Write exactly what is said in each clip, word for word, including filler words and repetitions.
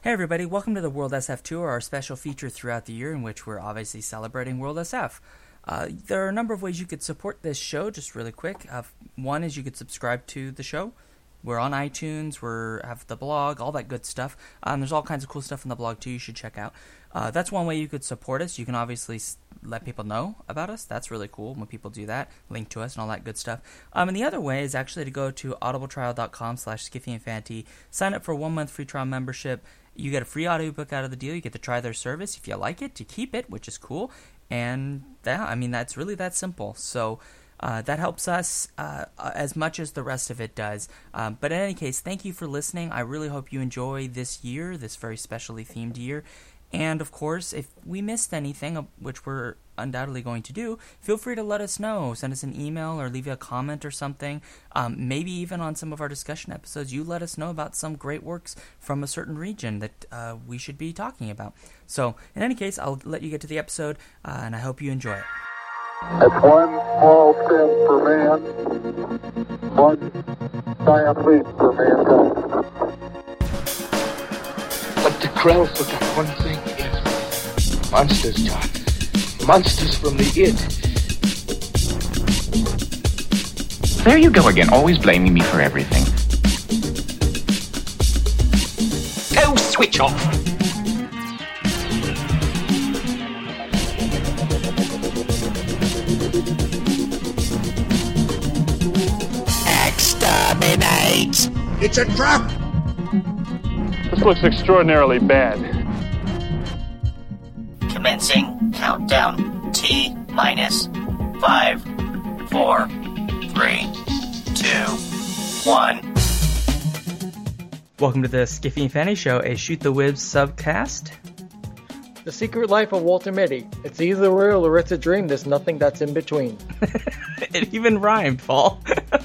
Hey everybody, welcome to the World S F Tour, our special feature throughout the year in which we're obviously celebrating World S F. Uh, there are a number of ways you could support this show, just really quick. Uh, one is you could subscribe to the show. We're on iTunes, we have the blog, all that good stuff. Um, there's all kinds of cool stuff in the blog too you should check out. Uh, that's one way you could support us. You can obviously let people know about us. That's really cool when people do that, link to us and all that good stuff. Um, and the other way is actually to go to audibletrial.com slash skiffyinfanty, sign up for a one-month free trial membership. You get a free audiobook out of the deal. You get to try their service. If you like it, to keep it, which is cool. And that, I mean, that's really that simple. So uh, that helps us uh, as much as the rest of it does. Um, but in any case, thank you for listening. I really hope you enjoy this year, this very specially themed year. And, of course, if we missed anything, which we're undoubtedly going to do, feel free to let us know. Send us an email or leave a comment or something. Um, maybe even on some of our discussion episodes, you let us know about some great works from a certain region that uh, we should be talking about. So, in any case, I'll let you get to the episode, uh, and I hope you enjoy it. It's one small step for man, one giant leap for mankind. But the Krell forgot one thing, is monsters, John. Monsters from the id. There you go again, always blaming me for everything. Go switch off! Exterminate! It's a trap! This looks extraordinarily bad. Commencing countdown. T minus five, four, three, two, one. Welcome to the Skiffy and Fanny Show, a Shoot the Whiz subcast. The Secret Life of Walter Mitty. It's either real or it's a dream. There's nothing that's in between. It even rhymed, Paul.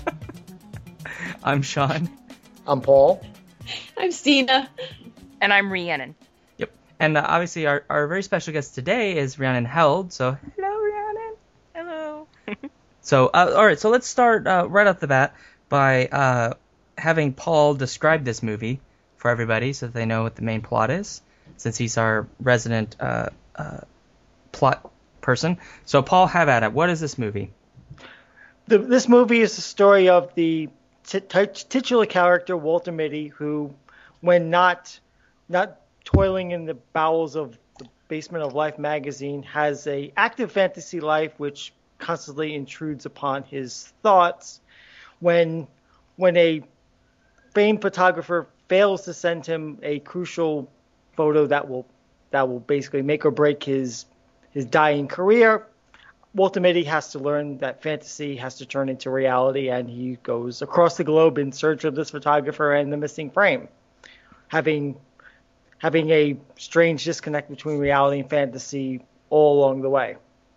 I'm Sean. I'm Paul. I'm Stina. And I'm Rhiannon. Yep. And uh, obviously our, our very special guest today is Rhiannon Held. So, hello, Rhiannon. Hello. so, uh, all right. So let's start uh, right off the bat by uh, having Paul describe this movie for everybody so that they know what the main plot is, since he's our resident uh, uh, plot person. So, Paul, have at it. What is this movie? The, this movie is the story of the t- t- titular character, Walter Mitty, who, when not not toiling in the bowels of the basement of Life magazine, has a active fantasy life which constantly intrudes upon his thoughts. When when a famed photographer fails to send him a crucial photo that will that will basically make or break his his dying career, Walter Mitty has to learn that fantasy has to turn into reality, and he goes across the globe in search of this photographer and the missing frame, having having a strange disconnect between reality and fantasy all along the way.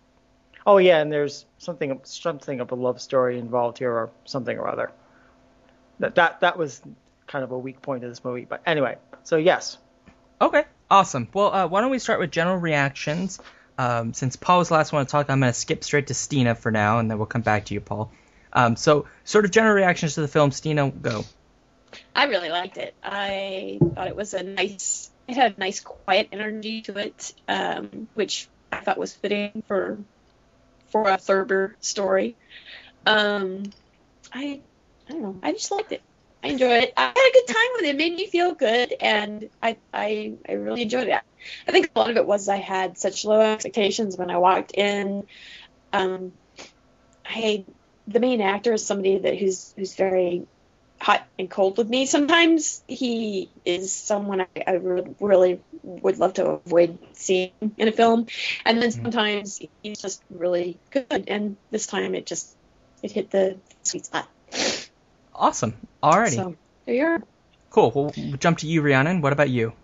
Oh yeah, and there's something something of a love story involved here, or something or other. That that that was kind of a weak point of this movie, but anyway. So yes. Okay, awesome. Well, uh, why don't we start with general reactions? Um, since Paul was the last one to talk, I'm going to skip straight to Stina for now, and then we'll come back to you, Paul. Um, so, sort of general reactions to the film. Stina, go. I really liked it. I thought it was a nice, it had a nice quiet energy to it, um, which I thought was fitting for for a Thurber story. Um, I, I don't know, I just liked it. I enjoyed it. I had a good time with it. It made me feel good, and I, I, I really enjoyed it. I think a lot of it was I had such low expectations when I walked in. Um, I, the main actor is somebody that who's who's very hot and cold with me. Sometimes he is someone I, I really, really would love to avoid seeing in a film, and then sometimes he's just really good. And this time it just it hit the sweet spot. Awesome. Alrighty. So there you are. Cool. Well, we'll jump to you, Rhiannon. What about you?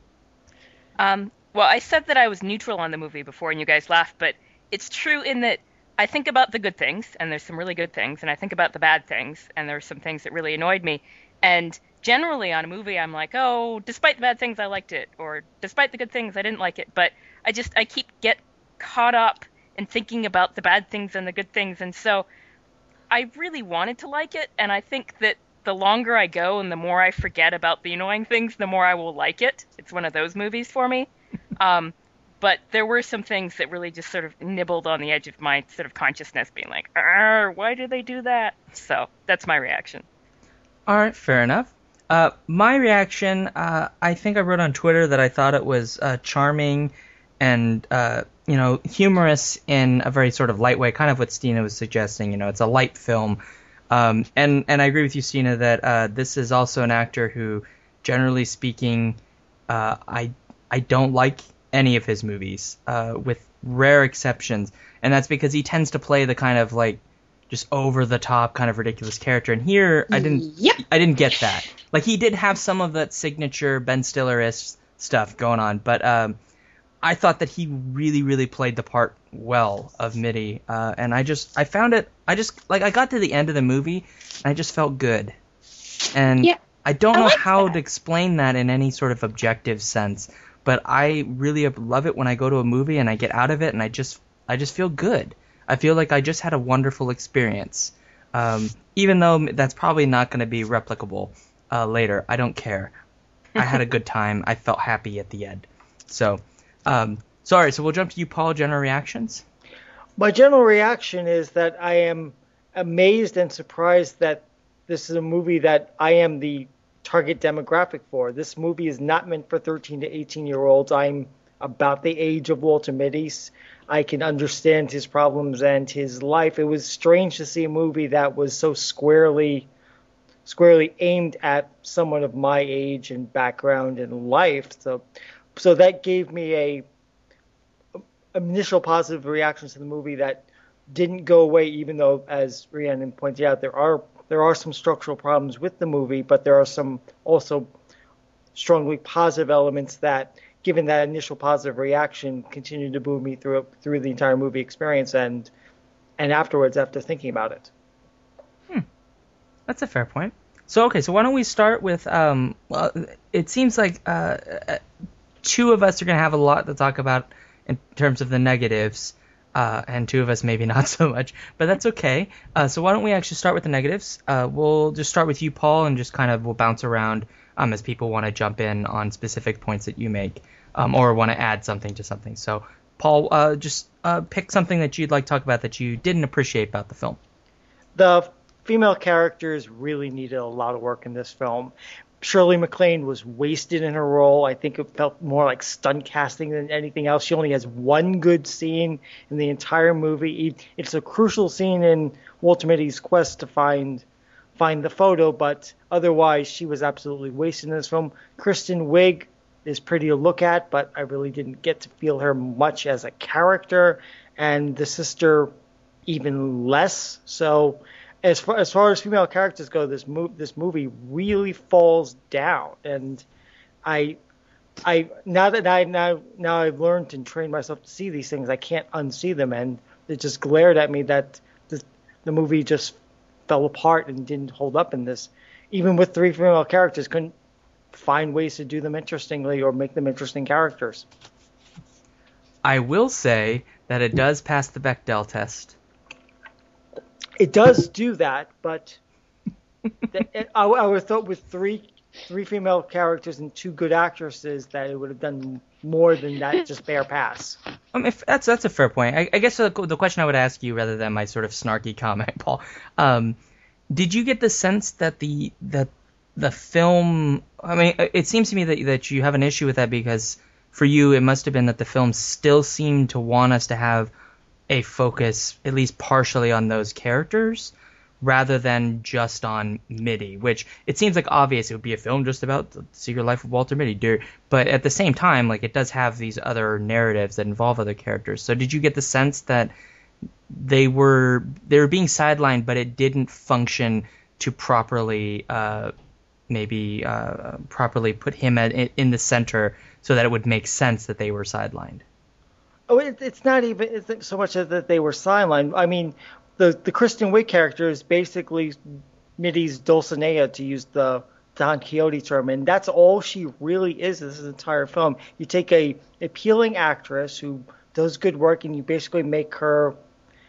Um, well, I said that I was neutral on the movie before, and you guys laughed, but it's true in that I think about the good things, and there's some really good things, and I think about the bad things, and there's some things that really annoyed me. And generally on a movie, I'm like, oh, despite the bad things, I liked it, or despite the good things, I didn't like it. But I just, I keep get caught up in thinking about the bad things and the good things, and so I really wanted to like it, and I think that the longer I go and the more I forget about the annoying things, the more I will like it. It's one of those movies for me. Um, but there were some things that really just sort of nibbled on the edge of my sort of consciousness, being like, "Arr, why did they do that?" So that's my reaction. All right, fair enough. Uh, my reaction, uh, I think I wrote on Twitter that I thought it was uh, charming and, uh, you know, humorous in a very sort of light way, kind of what Stina was suggesting. You know, it's a light film. Um, and, and I agree with you, Stina, that uh, this is also an actor who, generally speaking, uh, I I don't like any of his movies, uh, with rare exceptions. And that's because he tends to play the kind of, like, just over-the-top kind of ridiculous character. And here, I didn't Yep. I didn't get that. Like, he did have some of that signature Ben Stiller-esque stuff going on, but um, I thought that he really, really played the part well of Mitty. Uh, and I just, I found it, I just, like, I got to the end of the movie, and I just felt good. And Yeah, I don't I know like how that. to explain that in any sort of objective sense, but I really love it when I go to a movie and I get out of it, and I just, I just feel good. I feel like I just had a wonderful experience. Um, even though that's probably not going to be replicable uh, later. I don't care. I had a good time. I felt happy at the end. So, um, sorry, so we'll jump to you, Paul. General reactions? My general reaction is that I am amazed and surprised that this is a movie that I am the target demographic for. This movie is not meant for thirteen to eighteen year olds. I'm about the age of Walter Mitty. I can understand his problems and his life. It was strange to see a movie that was so squarely squarely aimed at someone of my age and background and life. So so that gave me a initial positive reaction to the movie that didn't go away, even though, as Rhiannon pointed out, there are there are some structural problems with the movie, but there are some also strongly positive elements that, given that initial positive reaction, continued to move me through through the entire movie experience and and afterwards after thinking about it. Hmm. That's a fair point. So, okay, so why don't we start with, um, well, it seems like uh, two of us are going to have a lot to talk about in terms of the negatives, uh, and two of us maybe not so much, but that's okay. Uh, so why don't we actually start with the negatives? Uh, we'll just start with you, Paul, and just kind of we'll bounce around um, as people want to jump in on specific points that you make, um, or want to add something to something. So, Paul, uh, just uh, pick something that you'd like to talk about that you didn't appreciate about the film. The female characters really needed a lot of work in this film. Shirley MacLaine was wasted in her role. I think it felt more like stunt casting than anything else. She only has one good scene in the entire movie. It's a crucial scene in Walter Mitty's quest to find find the photo, but otherwise she was absolutely wasted in this film. Kristen Wiig is pretty to look at, but I really didn't get to feel her much as a character, and the sister even less. So as far as, far as female characters go, this move this movie really falls down, and I I now that I now now I've learned and trained myself to see these things, I can't unsee them, and it just glared at me that the the movie just fell apart and didn't hold up in this. Even with three female characters, couldn't find ways to do them interestingly or make them interesting characters. I will say that it does pass the Bechdel test. It does do that, but I, I would have thought with three three female characters and two good actresses that it would have done more than that just bare pass. Um, if that's that's a fair point. I, I guess the, the question I would ask you, rather than my sort of snarky comment, Paul, um, did you get the sense that the that the film? I mean, it seems to me that that you have an issue with that because for you it must have been that the film still seemed to want us to have a focus, at least partially, on those characters, rather than just on Mitty, which it seems like obvious it would be a film just about the secret life of Walter Mitty. But at the same time, like it does have these other narratives that involve other characters. So did you get the sense that they were they were being sidelined, but it didn't function to properly uh, maybe uh, properly put him at, in the center so that it would make sense that they were sidelined? Oh, it, it's not even it's so much that they were sidelined. I mean, the the Kristen Wiig character is basically Mitty's Dulcinea, to use the Don Quixote term, and that's all she really is this entire film. You take a appealing actress who does good work, and you basically make her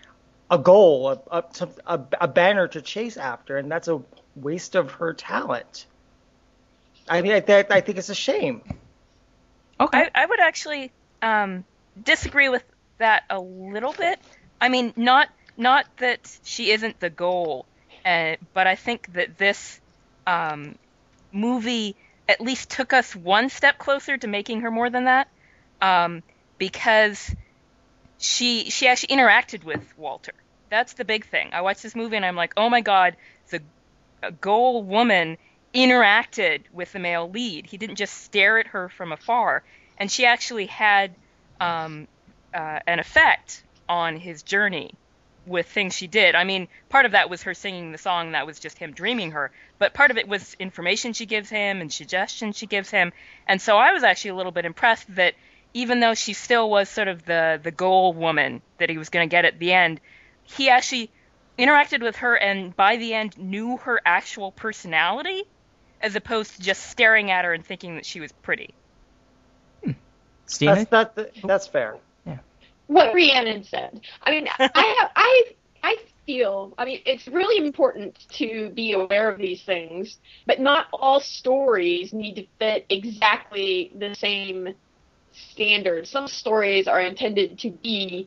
a goal, a, a, a, a banner to chase after, and that's a waste of her talent. I mean, I, th- I think it's a shame. Okay. I, I would actually um, disagree with that a little bit. I mean, not not that she isn't the goal, uh, but I think that this um, movie at least took us one step closer to making her more than that, um, because she she actually interacted with Walter. That's the big thing. I watched this movie and I'm like, oh my god, the goal woman interacted with the male lead. He didn't just stare at her from afar, and she actually had um, uh, an effect on his journey with things she did. I mean, part of that was her singing the song, that was just him dreaming her, but part of it was information she gives him and suggestions she gives him. And so I was actually a little bit impressed that even though she still was sort of the the goal woman that he was going to get at the end, he actually interacted with her and by the end knew her actual personality, as opposed to just staring at her and thinking that she was pretty. Hmm. Steven? That's, that, that's fair. Yeah. What Rhiannon said. I mean, I have, I I feel, I mean, it's really important to be aware of these things, but not all stories need to fit exactly the same standards. Some stories are intended to be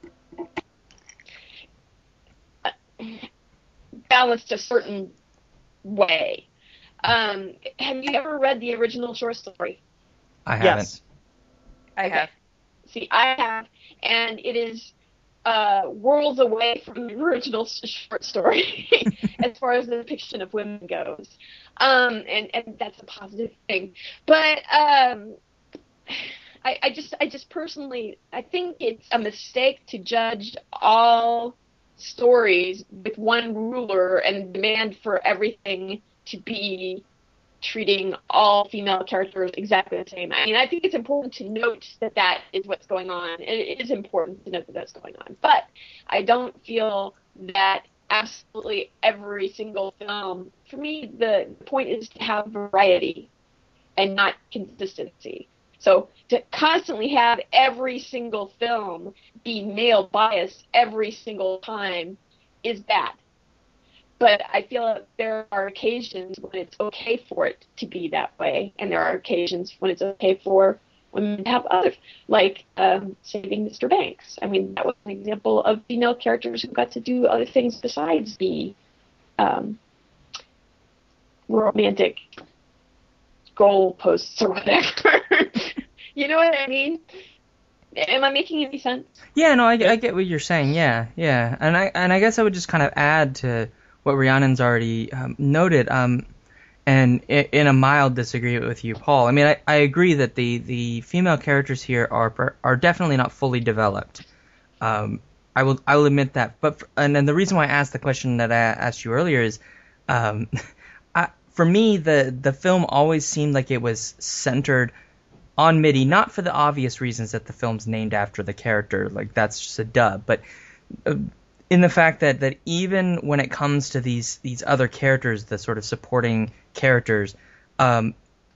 balanced a certain way. Um, have you ever read the original short story? I haven't. Yes. I Okay. have. See, I have, and it is uh, worlds away from the original short story as far as the depiction of women goes. Um, and, and that's a positive thing. But um, I, I just, I just personally, I think it's a mistake to judge all stories with one ruler and demand for everything to be treating all female characters exactly the same. I mean, I think it's important to note that that is what's going on. It is important to note that that's going on. But I don't feel that absolutely every single film, for me, the point is to have variety and not consistency. So to constantly have every single film be male biased every single time is bad. But I feel that there are occasions when it's okay for it to be that way, and there are occasions when it's okay for women to have others, like um, Saving Mister Banks. I mean, that was an example of female characters who got to do other things besides be um, romantic goalposts or whatever. You know what I mean? Am I making any sense? Yeah, no, I, I get what you're saying. Yeah, yeah, and I and I guess I would just kind of add to what Rhiannon's already um, noted, um, and in, in a mild disagreement with you, Paul. I mean, I, I agree that the, the female characters here are are definitely not fully developed. Um, I will I will admit that. But for, and then the reason why I asked the question that I asked you earlier is, um, I, for me, the the film always seemed like it was centered on Mitty, not for the obvious reasons that the film's named after the character, like that's just a dub, but uh, in the fact that, that even when it comes to these these other characters, the sort of supporting characters, um,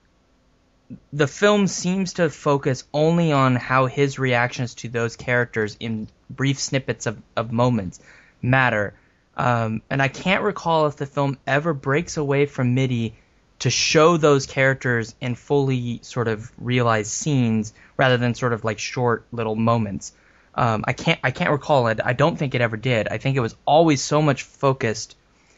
the film seems to focus only on how his reactions to those characters in brief snippets of, of moments matter. Um, and I can't recall if the film ever breaks away from Mitty to show those characters in fully sort of realized scenes rather than sort of like short little moments. Um, I can't I can't recall it. I don't think it ever did. I think it was always so much focused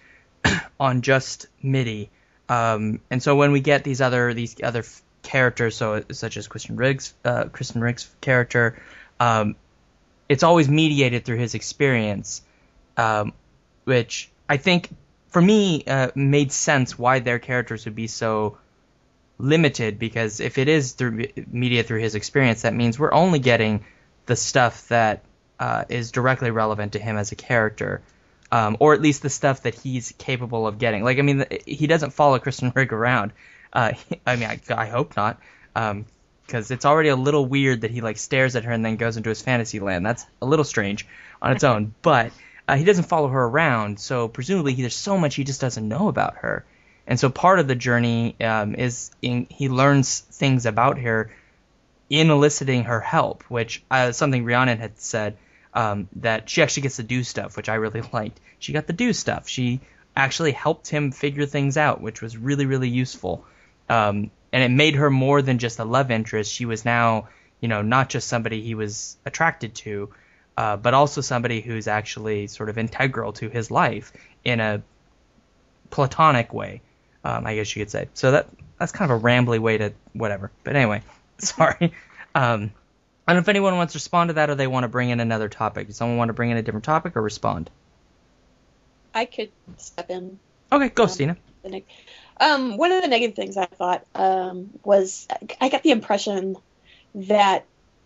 on just Mitty. Um, and so when we get these other these other f- characters, so such as Kristen Riggs, uh, Kristen Riggs' character, um, it's always mediated through his experience, um, which I think for me uh, made sense why their characters would be so limited. Because if it is through media through his experience, that means we're only getting the stuff that uh, is directly relevant to him as a character, um, or at least the stuff that he's capable of getting. Like, I mean, he doesn't follow Kristen Rigg around. Uh, I mean, I, I hope not, because um, it's already a little weird that he like stares at her and then goes into his fantasy land. That's a little strange on its own. But uh, he doesn't follow her around, so presumably there's so much he just doesn't know about her. And so part of the journey um, is in, he learns things about her in eliciting her help, which uh, something Rhiannon had said. um, that she actually gets to do stuff, which I really liked. She got to do stuff. She actually helped him figure things out, which was really, really useful. Um, and it made her more than just a love interest. She was now, you know, not just somebody he was attracted to, uh, but also somebody who's actually sort of integral to his life in a platonic way, um, I guess you could say. So that that's kind of a rambly way to whatever. But anyway, sorry. Um, I don't know if anyone wants to respond to that or they want to bring in another topic. Does someone want to bring in a different topic or respond? I could step in. Okay, go, um, Stina. the neg- Um, one of the negative things I thought um, was I got the impression that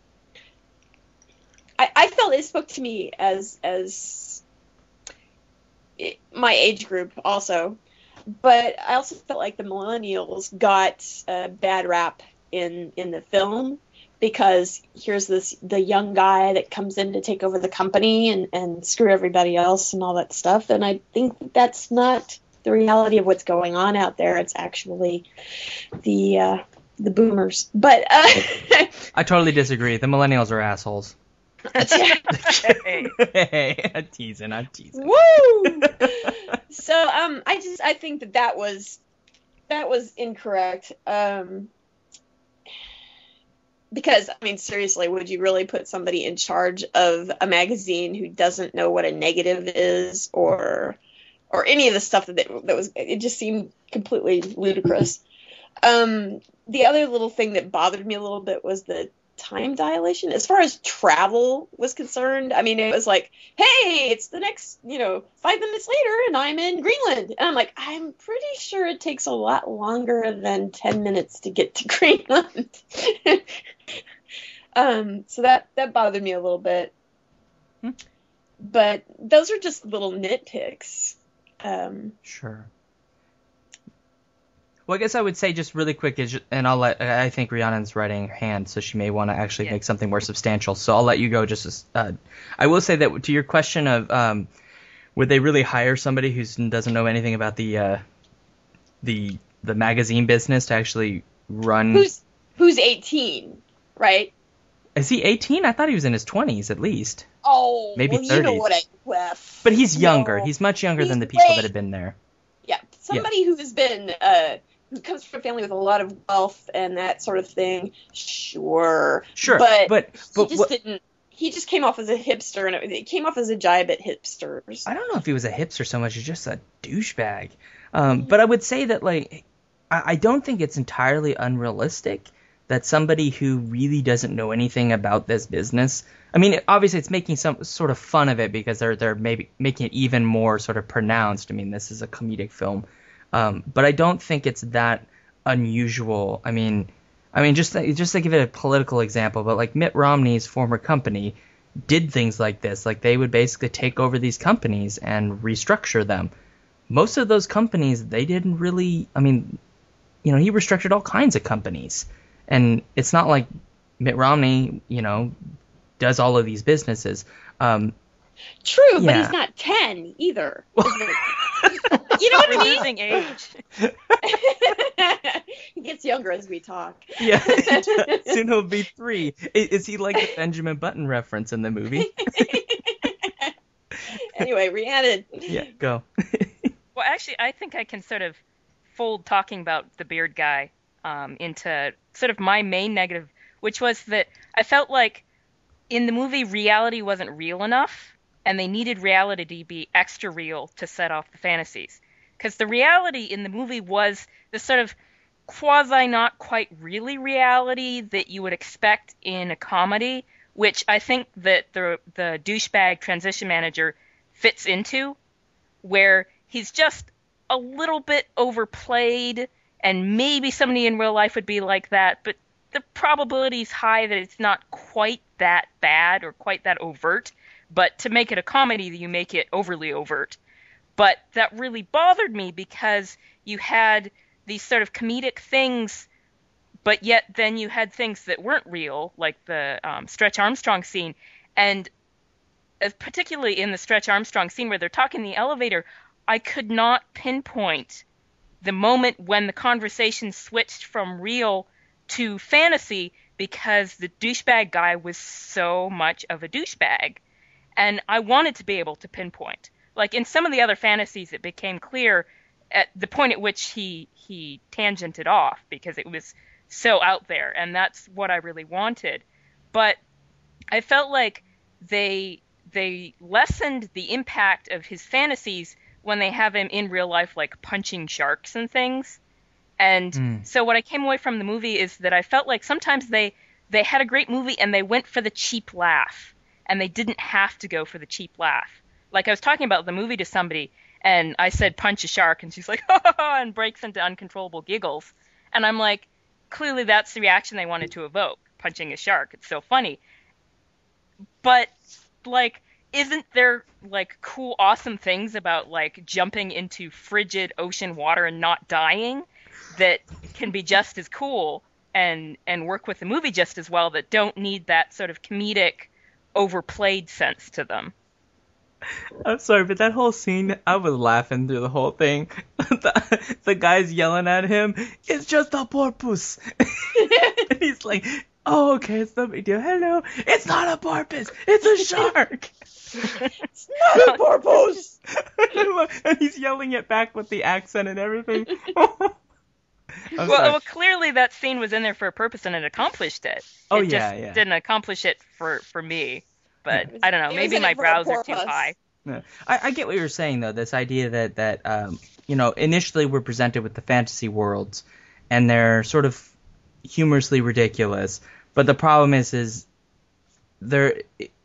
I, I felt it spoke to me as as it, my age group also, but I also felt like the millennials got a bad rap in in the film because here's this the young guy that comes in to take over the company and, and screw everybody else and all that stuff, and I think that's not the reality of what's going on out there. It's actually the uh, the boomers. But uh, I totally disagree. The millennials are assholes. Hey. Hey, I'm teasing. I'm teasing. Woo! So um, I just I think that that was that was incorrect. Um, because I mean, seriously, would you really put somebody in charge of a magazine who doesn't know what a negative is, or or any of the stuff that that was? It just seemed completely ludicrous. Um, the other little thing that bothered me a little bit was the time dilation. As far as travel was concerned, I mean, it was like, hey, it's the next, you know, five minutes later and I'm in Greenland. And I'm like, I'm pretty sure it takes a lot longer than ten minutes to get to Greenland. um, so that, that bothered me a little bit. Hmm. But those are just little nitpicks. Um, sure. Well, I guess I would say just really quick, is, and I'll let, I think Rhiannon's writing her hand, so she may want to actually yeah. make something more substantial. So I'll let you go. Just as, uh, I will say that to your question of um, would they really hire somebody who doesn't know anything about the uh, the the magazine business to actually run? Who's who's eighteen, right? Is he eighteen? I thought he was in his twenties at least. Oh, maybe well, thirties. You know what I left. But he's younger. No. He's much younger he's than the people way, that have been there. Yeah, somebody yeah. who has been. Uh, who comes from a family with a lot of wealth and that sort of thing, sure. Sure, but, but, but he just what, didn't. He just came off as a hipster, and it, it came off as a jibe at hipsters. I don't know if he was a hipster so much as just a douchebag. Um, mm-hmm. But I would say that, like, I, I don't think it's entirely unrealistic that somebody who really doesn't know anything about this business. I mean, obviously, it's making some sort of fun of it because they're they're maybe making it even more sort of pronounced. I mean, this is a comedic film. Um, but I don't think it's that unusual. I mean, I mean, just just to give it a political example, but like Mitt Romney's former company did things like this. Like they would basically take over these companies and restructure them. Most of those companies, they didn't really. I mean, you know, he restructured all kinds of companies, and it's not like Mitt Romney, you know, does all of these businesses. Um, True, yeah. but he's not ten either. You know what I mean? Losing age. He gets younger as we talk. Yeah, soon he'll be three. Is he like the Benjamin Button reference in the movie? Anyway, Rhiannon. Yeah, go. Well, actually, I think I can sort of fold talking about the beard guy um, into sort of my main negative, which was that I felt like in the movie reality wasn't real enough, and they needed reality to be extra real to set off the fantasies. Because the reality in the movie was this sort of quasi not quite really reality that you would expect in a comedy, which I think that the the douchebag transition manager fits into, where he's just a little bit overplayed, and maybe somebody in real life would be like that, but the probability is high that it's not quite that bad or quite that overt. But to make it a comedy, you make it overly overt. But that really bothered me because you had these sort of comedic things, but yet then you had things that weren't real, like the um, Stretch Armstrong scene. And uh, particularly in the Stretch Armstrong scene where they're talking in the elevator, I could not pinpoint the moment when the conversation switched from real to fantasy because the douchebag guy was so much of a douchebag. And I wanted to be able to pinpoint. Like in some of the other fantasies, it became clear at the point at which he he tangented off because it was so out there, and that's what I really wanted. But I felt like they they lessened the impact of his fantasies when they have him in real life, like punching sharks and things. And mm. so what I came away from the movie is that I felt like sometimes they they had a great movie and they went for the cheap laugh, and they didn't have to go for the cheap laugh. Like I was talking about the movie to somebody, and I said punch a shark, and she's like, ha ha ha, and breaks into uncontrollable giggles. And I'm like, clearly that's the reaction they wanted to evoke, punching a shark. It's so funny. But, like, isn't there, like, cool, awesome things about, like, jumping into frigid ocean water and not dying that can be just as cool and, and work with the movie just as well, that don't need that sort of comedic, overplayed sense to them? I'm sorry, but that whole scene, I was laughing through the whole thing. the, the guy's yelling at him, it's just a porpoise. And he's like, oh, okay, it's no big deal. Hello, it's not a porpoise, it's a shark. It's not a porpoise. And he's yelling it back with the accent and everything. well, well, clearly that scene was in there for a purpose and it accomplished it. Oh, it yeah, just yeah. didn't accomplish it for, for me. But was, I don't know, maybe my brows are too high. Yeah. I, I get what you're saying, though, this idea that, that um, you know, initially we're presented with the fantasy worlds, and they're sort of humorously ridiculous, but the problem is, is there,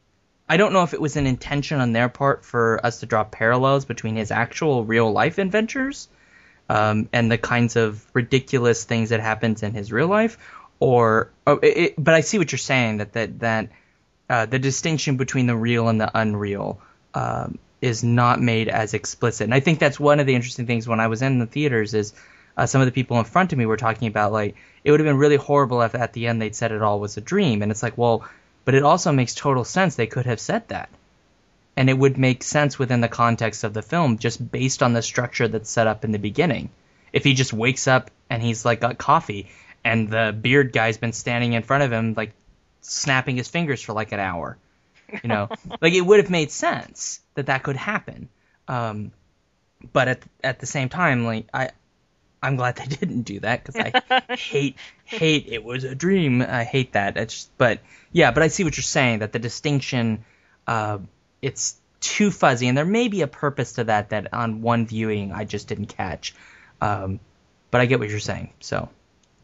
I don't know if it was an intention on their part for us to draw parallels between his actual real-life adventures um, and the kinds of ridiculous things that happens in his real life, or, or it, but I see what you're saying, that, that, that Uh, the distinction between the real and the unreal um, is not made as explicit. And I think that's one of the interesting things when I was in the theaters is uh, some of the people in front of me were talking about, like, it would have been really horrible if at the end they'd said it all was a dream. And it's like, well, but it also makes total sense. They could have said that. And it would make sense within the context of the film just based on the structure that's set up in the beginning. If he just wakes up and he's, like, got coffee and the beard guy's been standing in front of him, like, snapping his fingers for like an hour, you know, like it would have made sense that that could happen. Um, but at at the same time, like I, I'm glad they didn't do that because I hate hate it was a dream. I hate that. It's just, but yeah, but I see what you're saying, that the distinction, uh, it's too fuzzy, and there may be a purpose to that that on one viewing I just didn't catch. Um, but I get what you're saying. So, all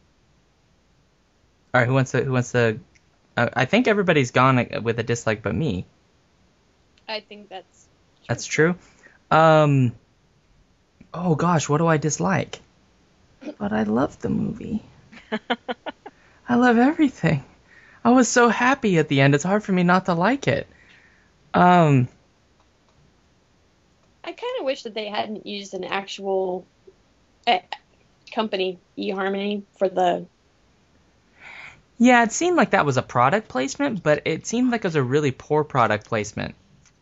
right, who wants to who wants to I think everybody's gone with a dislike but me. I think that's true. That's true. Um, oh, gosh, what do I dislike? But I love the movie. I love everything. I was so happy at the end. It's hard for me not to like it. Um, I kind of wish that they hadn't used an actual uh, company, eHarmony, for the... Yeah, it seemed like that was a product placement, but it seemed like it was a really poor product placement.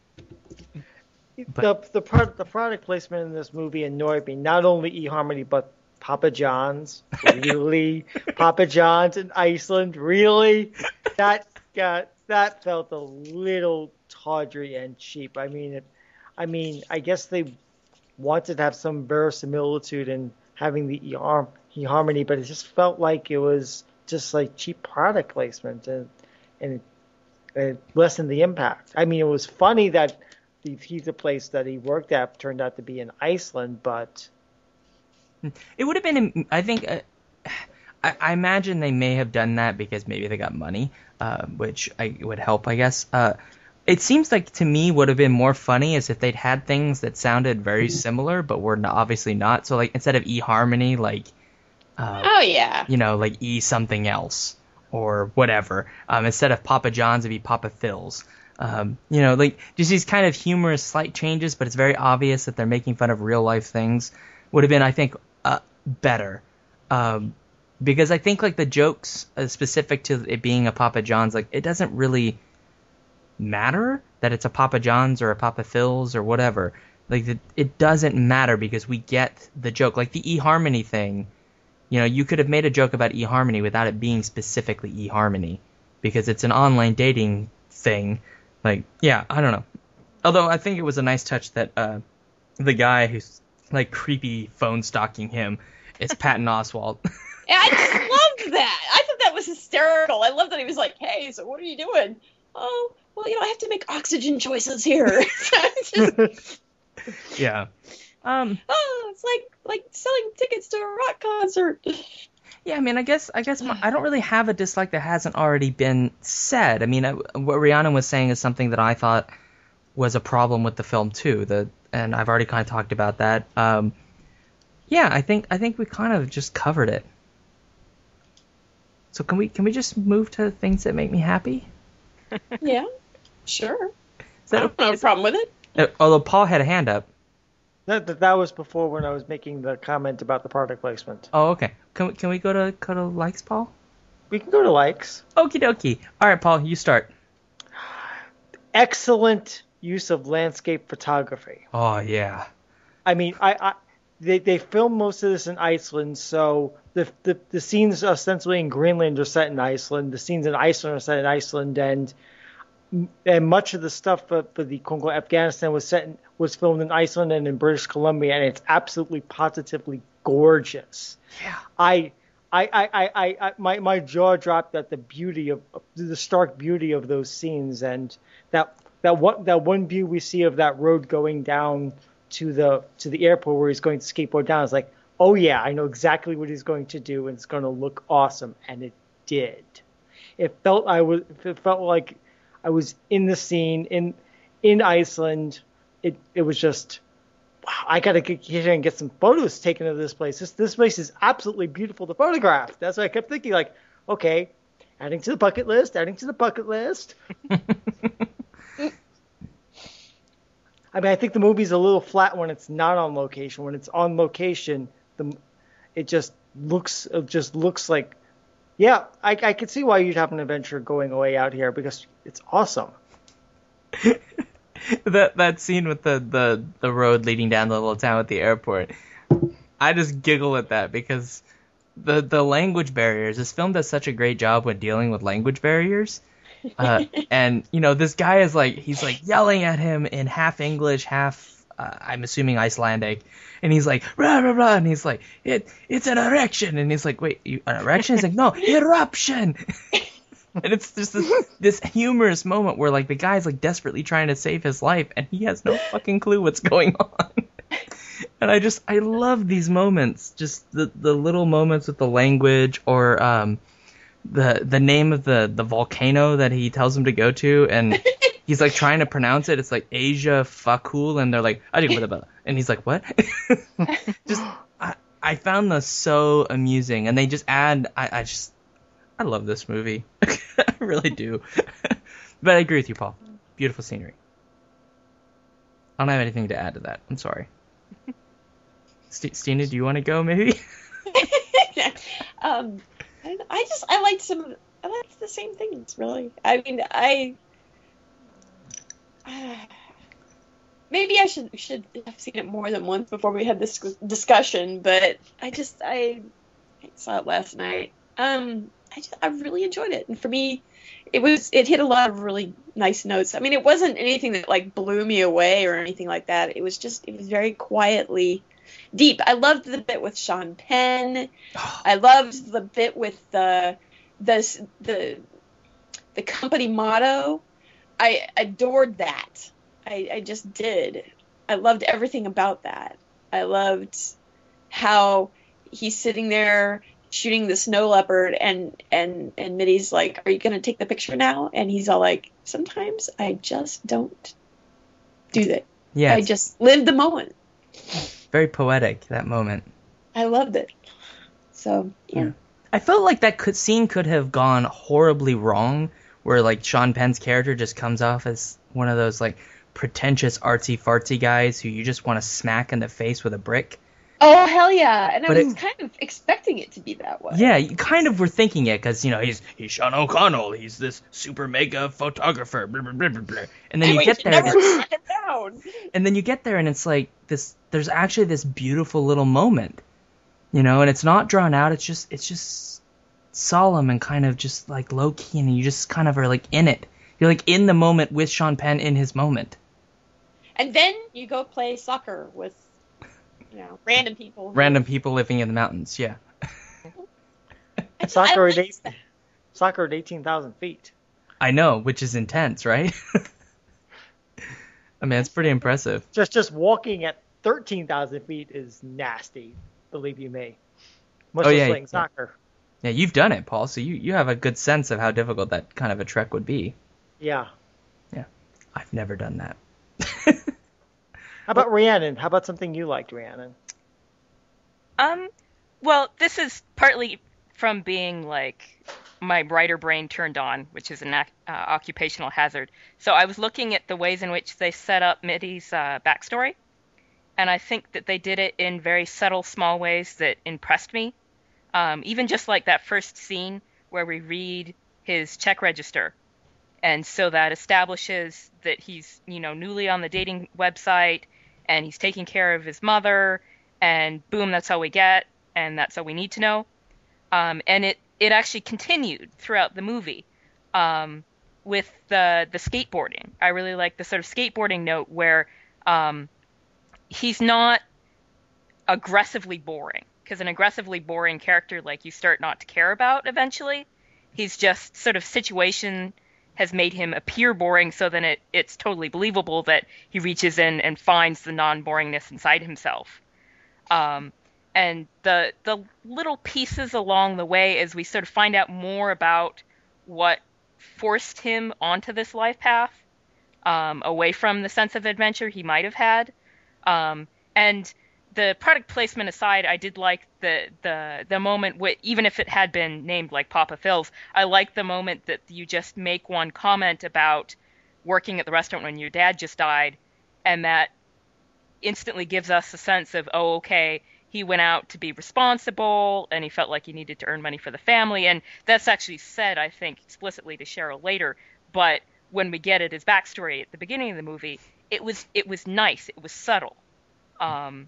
But, the the, pro- the product placement in this movie annoyed me. Not only eHarmony, but Papa John's. Really? Papa John's in Iceland? Really? That got that felt a little tawdry and cheap. I mean, it, I mean, I guess they wanted to have some verisimilitude in having the eHarm- eHarmony, but it just felt like it was just like cheap product placement, and and it, it lessened the impact. I mean, it was funny that the pizza place that he worked at turned out to be in Iceland, but it would have been, I think, uh, I, I imagine they may have done that because maybe they got money, uh, which I, would help, I guess. Uh, it seems like to me would have been more funny is if they'd had things that sounded very similar, but were not, obviously not. So like instead of eHarmony, like Uh, oh, yeah. You know, like E something else or whatever. Um, instead of Papa John's, it'd be Papa Phil's. Um, you know, like just these kind of humorous slight changes, but it's very obvious that they're making fun of real life things. Would have been, I think, uh, better. Um, because I think like the jokes uh, specific to it being a Papa John's, like it doesn't really matter that it's a Papa John's or a Papa Phil's or whatever. Like it, it doesn't matter because we get the joke. Like the eHarmony thing. You know, you could have made a joke about eHarmony without it being specifically eHarmony, because it's an online dating thing. Like, yeah, I don't know. Although I think it was a nice touch that uh, the guy who's like creepy phone stalking him is Patton Oswalt. Yeah, I just loved that. I thought that was hysterical. I loved that he was like, "Hey, so what are you doing?" "Oh, well, you know, I have to make oxygen choices here." Just, yeah. Um. Oh, it's like like selling tickets to a rock concert. Yeah, I mean, I guess I guess my, I don't really have a dislike that hasn't already been said. I mean, I, what Rhiannon was saying is something that I thought was a problem with the film too. The and I've already kind of talked about that. Um, yeah, I think I think we kind of just covered it. So can we can we just move to things that make me happy? Yeah, sure. Is that I don't have a problem with it. Uh, although Paul had a hand up. That, that that was before when I was making the comment about the product placement. Oh, okay. Can we, can we go to go to likes, Paul? We can go to likes. Okie dokie. All right, Paul, you start. Excellent use of landscape photography. Oh yeah. I mean, I, I they they filmed most of this in Iceland, so the, the the scenes ostensibly in Greenland are set in Iceland. The scenes in Iceland are set in Iceland, and and much of the stuff for, for the Congo Afghanistan was set in, was filmed in Iceland and in British Columbia, and it's absolutely positively gorgeous. Yeah. I. I, I, I, I, my, my jaw dropped at the beauty of the stark beauty of those scenes, and that that one that one view we see of that road going down to the to the airport where he's going to skateboard down is like, oh yeah, I know exactly what he's going to do, and it's going to look awesome, and it did. It felt I was it felt like I was in the scene in in Iceland. It it was just. Wow, I gotta get here and get some photos taken of this place. This this place is absolutely beautiful to photograph. That's what I kept thinking. Like, okay, adding to the bucket list, adding to the bucket list. I mean, I think the movie's a little flat when it's not on location. When it's on location, the it just looks it just looks like, yeah, I I could see why you'd have an adventure going away out here because it's awesome. that that scene with the, the, the road leading down the little town at the airport, I just giggle at that because the the language barriers. This film does such a great job with dealing with language barriers, uh, and you know this guy is like he's like yelling at him in half English, half uh, I'm assuming Icelandic, and he's like rah rah rah, and he's like it it's an erection, and he's like wait you, an erection? He's like no eruption. And it's just this, this humorous moment where, like, the guy's, like, desperately trying to save his life, and he has no fucking clue what's going on. And I just, I love these moments. Just the, the little moments with the language, or um, the the name of the, the volcano that he tells him to go to, and he's, like, trying to pronounce it. It's, like, Asia Fakul, and they're like, I didn't know. And he's like, what? Just, I, I found this so amusing, and they just add, I, I just... I love this movie. I really do. But I agree with you, Paul. Beautiful scenery. I don't have anything to add to that. I'm sorry. St- Stina, do you want to go, maybe? um, I, I just, I liked some of, I liked the same things, really. I mean, I, uh, maybe I should should have seen it more than once before we had this discussion, but I just, I, I saw it last night. Um, I just, I really enjoyed it, and for me, it was it hit a lot of really nice notes. I mean, it wasn't anything that like blew me away or anything like that. It was just it was very quietly deep. I loved the bit with Sean Penn. I loved the bit with the the the the company motto. I adored that. I, I just did. I loved everything about that. I loved how he's sitting there shooting the snow leopard, and and and Mitty's like, are you gonna take the picture now? And he's all like, sometimes I just don't do that. Yeah, I just live the moment. Very poetic, that moment. I loved it. So yeah, yeah. I felt like that could, scene could have gone horribly wrong, where like Sean Penn's character just comes off as one of those like pretentious artsy fartsy guys who you just want to smack in the face with a brick. Oh, hell yeah. And but I was it, kind of expecting it to be that way. Yeah, you kind of were thinking it, because, you know, he's he's Sean O'Connell, he's this super mega photographer, blah, blah, blah, blah, blah. And then and you get there, never track him down. And then you get there, and it's like, this. there's actually this beautiful little moment, you know, and it's not drawn out, it's just, it's just solemn and kind of just, like, low-key, and you just kind of are, like, in it. You're, like, in the moment with Sean Penn in his moment. And then you go play soccer with, you know, random people. Random people living in the mountains, yeah. Soccer I at like eight, that. soccer at eighteen thousand feet. I know, which is intense, right? I mean, it's pretty impressive. Just just walking at thirteen thousand feet is nasty, believe you me. Much Oh, less yeah, playing yeah. soccer. Yeah, you've done it, Paul, so you, you have a good sense of how difficult that kind of a trek would be. Yeah. Yeah, I've never done that. How about Rhiannon? How about something you liked, Rhiannon? Um, well, this is partly from being like my writer brain turned on, which is an ac- uh, occupational hazard. So I was looking at the ways in which they set up Mitty's uh, backstory, and I think that they did it in very subtle, small ways that impressed me. Um, even just like that first scene where we read his check register. And so that establishes that he's, you know, newly on the dating website and he's taking care of his mother, and boom, that's all we get, and that's all we need to know. Um, and it, it actually continued throughout the movie um, with the the skateboarding. I really like the sort of skateboarding note where um, he's not aggressively boring. Because an aggressively boring character, like, you start not to care about eventually. He's just sort of situation has made him appear boring, so then it, it's totally believable that he reaches in and finds the non-boringness inside himself. Um, and the the little pieces along the way as we sort of find out more about what forced him onto this life path, um, away from the sense of adventure he might have had. Um, and the product placement aside, I did like the the the moment, with, even if it had been named like Papa Phil's, I liked the moment that you just make one comment about working at the restaurant when your dad just died, and that instantly gives us a sense of, oh, okay, he went out to be responsible, and he felt like he needed to earn money for the family, and that's actually said, I think, explicitly to Cheryl later, but when we get at his backstory at the beginning of the movie, it was it was nice, it was subtle. Um,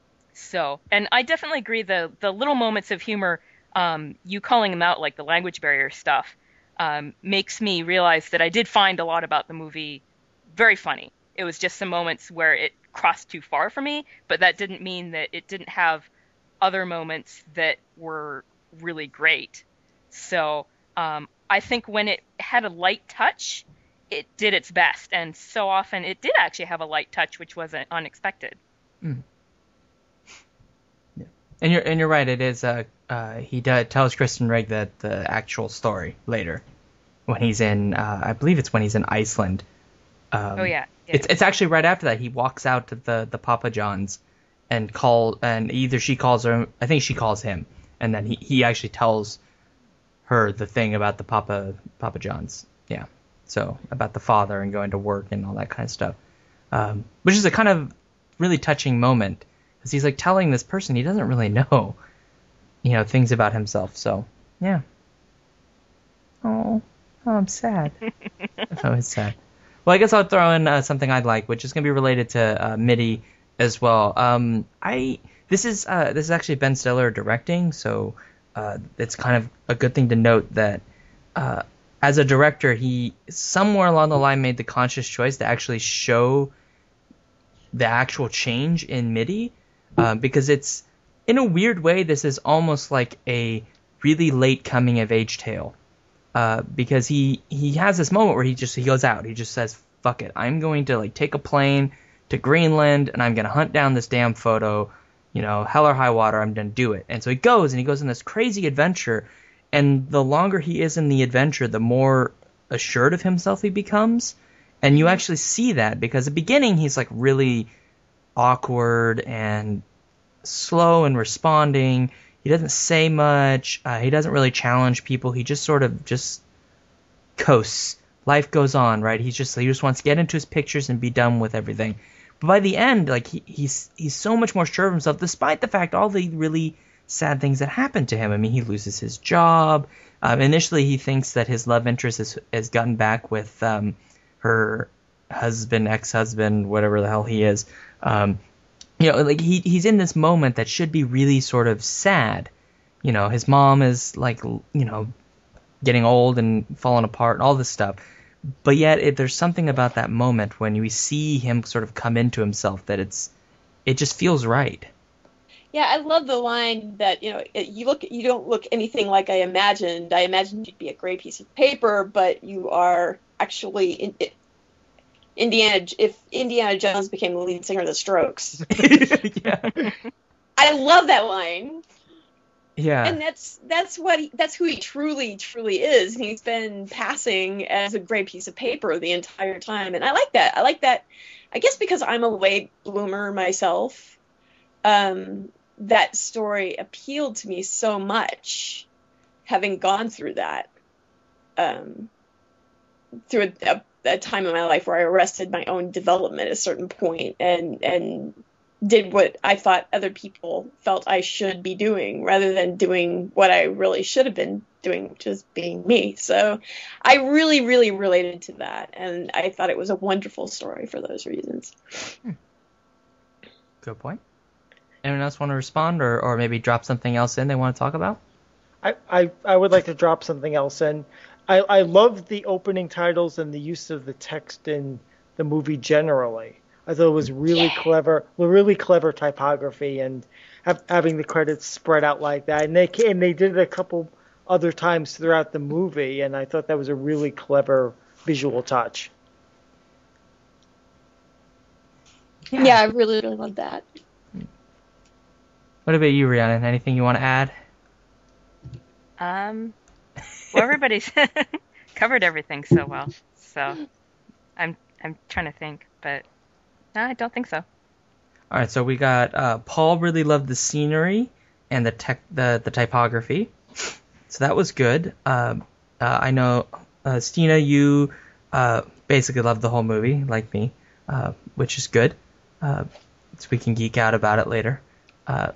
So, and I definitely agree, the the little moments of humor, um, you calling them out, like the language barrier stuff, um, makes me realize that I did find a lot about the movie very funny. It was just some moments where it crossed too far for me, but that didn't mean that it didn't have other moments that were really great. So, um, I think when it had a light touch, it did its best, and so often it did actually have a light touch, which wasn't unexpected. Mm. And you're and you're right. It is. Uh, uh, he does, tells Kristen Rigg that the actual story later, when he's in. Uh, I believe it's when he's in Iceland. Um, oh yeah. yeah. It's it's actually right after that. He walks out to the, the Papa John's, and call and either she calls her. I think she calls him, and then he, he actually tells her the thing about the Papa Papa John's. Yeah. So about the father and going to work and all that kind of stuff, um, which is a kind of really touching moment. Because he's like telling this person he doesn't really know, you know, things about himself. So, yeah. Oh, oh I'm sad. Oh, it's sad. Well, I guess I'll throw in uh, something I'd like, which is going to be related to uh, Mitty as well. Um, I this is uh, this is actually Ben Stiller directing, so uh, it's kind of a good thing to note that uh, as a director, he somewhere along the line made the conscious choice to actually show the actual change in Mitty. Uh, because it's, in a weird way, this is almost like a really late coming of age tale. Uh, because he, he has this moment where he just he goes out. He just says, fuck it. I'm going to like take a plane to Greenland and I'm going to hunt down this damn photo. You know, hell or high water, I'm going to do it. And so he goes and he goes on this crazy adventure. And the longer he is in the adventure, the more assured of himself he becomes. And you actually see that because at the beginning he's like really awkward and slow in responding. He doesn't say much. Uh, he doesn't really challenge people. He just sort of just coasts. Life goes on, right? He's just he just wants to get into his pictures and be done with everything. But by the end, like he, he's he's so much more sure of himself, despite the fact all the really sad things that happen to him. I mean, he loses his job. Um, initially, he thinks that his love interest has has gotten back with um, her husband, ex-husband, whatever the hell he is. Um, you know, like he he's in this moment that should be really sort of sad. You know, his mom is like, you know, getting old and falling apart and all this stuff. but yet it, there's something about that moment when we see him sort of come into himself that it's it just feels right. Yeah, I love the line that, you know, you look, you don't look anything like I imagined. I imagined you'd be a gray piece of paper, but you are actually in, it, Indiana. If Indiana Jones became the lead singer of the Strokes, yeah, I love that line. Yeah, and that's that's what he, that's who he truly truly is. He's been passing as a gray piece of paper the entire time, and I like that. I like that. I guess because I'm a late bloomer myself. Um, that story appealed to me so much, having gone through that, um, through a, a, a time in my life where I arrested my own development at a certain point and, and did what I thought other people felt I should be doing rather than doing what I really should have been doing, which is being me. So I really, really related to that. And I thought it was a wonderful story for those reasons. Hmm. Good point. Anyone else want to respond or, or maybe drop something else in they want to talk about? I, I, I would like to drop something else in. I, I love the opening titles and the use of the text in the movie generally. I thought it was really yeah. clever, really clever typography and have, having the credits spread out like that. And they and they did it a couple other times throughout the movie, and I thought that was a really clever visual touch. Yeah, yeah I really, really love that. What about you, Rhiannon? Anything you want to add? Um, well, everybody's covered everything so well, so I'm I'm trying to think, but no, I don't think so. All right, so we got uh, Paul really loved the scenery and the tech, the the typography, so that was good. Um, uh, I know, uh, Stina, you uh, basically loved the whole movie, like me, uh, which is good. Uh, so we can geek out about it later. Uh,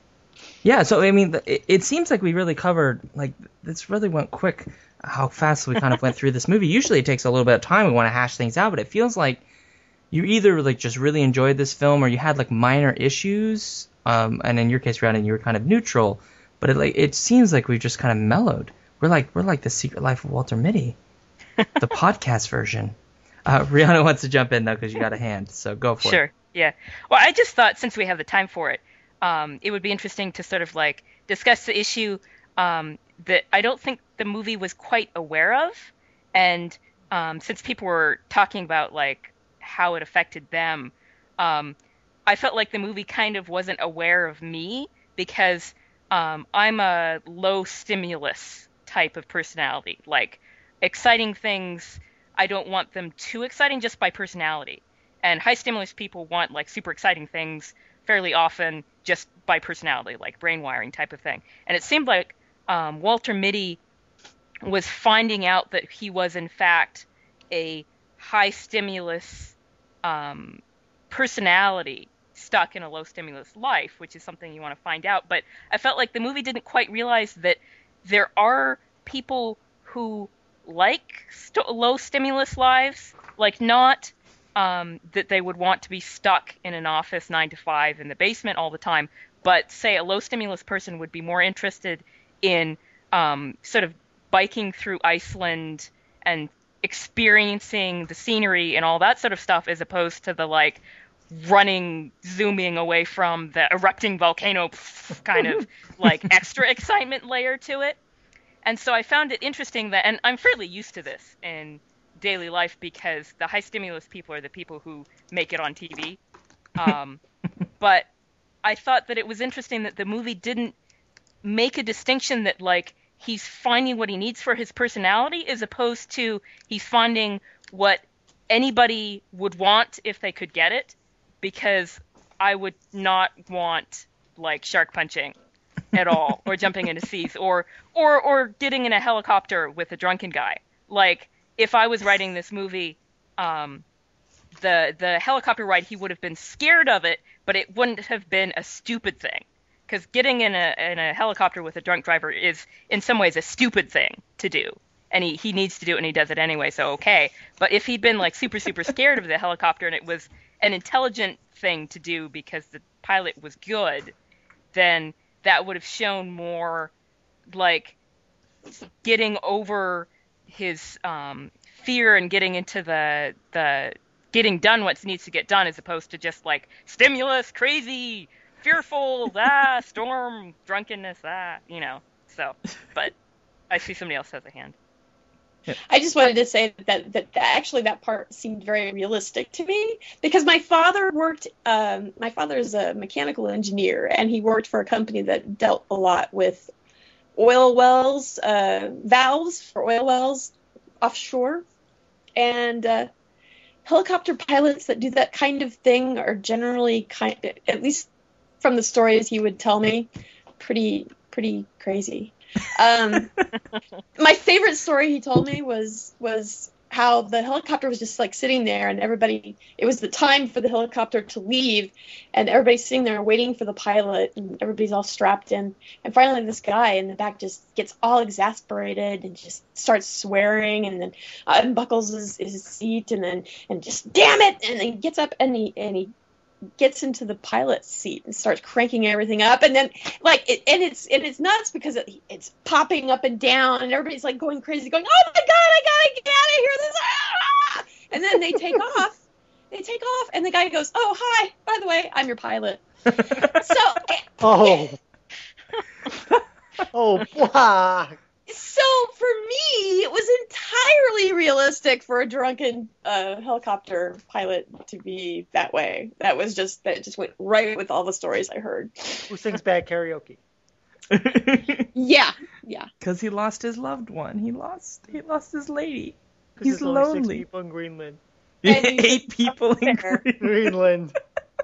yeah, so I mean, it, it seems like we really covered, like, this really went quick, how fast we kind of went through this movie. Usually it takes a little bit of time, we want to hash things out, but it feels like you either, like, just really enjoyed this film or you had, like, minor issues, um, and in your case, Rhiannon, you were kind of neutral, but it, like, it seems like we've just kind of mellowed. We're like, we're like The Secret Life of Walter Mitty, the podcast version. Uh, Rhiannon wants to jump in, though, because you got a hand, so go for sure. it. Sure, yeah. Well, I just thought, since we have the time for it, Um, it would be interesting to sort of like discuss the issue um, that I don't think the movie was quite aware of. And um, since people were talking about like how it affected them, um, I felt like the movie kind of wasn't aware of me because um, I'm a low stimulus type of personality. Like exciting things, I don't want them too exciting just by personality. And high stimulus people want like super exciting things fairly often just by personality, like brain wiring type of thing. And it seemed like um, Walter Mitty was finding out that he was in fact a high stimulus um, personality stuck in a low stimulus life, which is something you want to find out. But I felt like the movie didn't quite realize that there are people who like st- low stimulus lives, like not Um, that they would want to be stuck in an office nine to five in the basement all the time, but say a low stimulus person would be more interested in um, sort of biking through Iceland and experiencing the scenery and all that sort of stuff as opposed to the like running, zooming away from the erupting volcano kind of like extra excitement layer to it. And so I found it interesting that, and I'm fairly used to this in daily life because the high stimulus people are the people who make it on T V. Um, but I thought that it was interesting that the movie didn't make a distinction that like he's finding what he needs for his personality as opposed to he's finding what anybody would want if they could get it, because I would not want like shark punching at all or jumping into seas or or or getting in a helicopter with a drunken guy. Like if I was writing this movie, um, the the helicopter ride, he would have been scared of it, but it wouldn't have been a stupid thing. Because getting in a in a helicopter with a drunk driver is, in some ways, a stupid thing to do. And he, he needs to do it, and he does it anyway, so okay. But if he'd been, like, super, super scared of the helicopter, and it was an intelligent thing to do because the pilot was good, then that would have shown more, like, getting over his um, fear and getting into the the getting done what needs to get done, as opposed to just like stimulus, crazy, fearful, ah, storm, drunkenness, ah, you know. So, but I see somebody else has a hand. I just wanted to say that, that that actually that part seemed very realistic to me, because my father worked. Um, my father is a mechanical engineer, and he worked for a company that dealt a lot with oil wells, uh, valves for oil wells offshore, and uh, helicopter pilots that do that kind of thing are generally kind, at least from the stories he would tell me, pretty pretty crazy. Um, my favorite story he told me was was how the helicopter was just like sitting there, and everybody, it was the time for the helicopter to leave, and everybody's sitting there waiting for the pilot, and everybody's all strapped in, and finally this guy in the back just gets all exasperated and just starts swearing, and then unbuckles his, his seat, and then and just damn it, and then he gets up and he and he gets into the pilot's seat and starts cranking everything up, and then like it, and it's and it's nuts because it, it's popping up and down, and everybody's like going crazy, going, oh my god, I gotta get out of here, this ah! And then they take off they take off and the guy goes, oh hi, by the way, I'm your pilot. So oh oh wow. So for me, it was entirely realistic for a drunken uh, helicopter pilot to be that way. That was just that just went right with all the stories I heard. Who sings bad karaoke? Yeah, yeah. Because he lost his loved one. He lost. He lost his lady. 'Cause He's there's only lonely. Six people in Greenland. Eight people in Greenland. Greenland.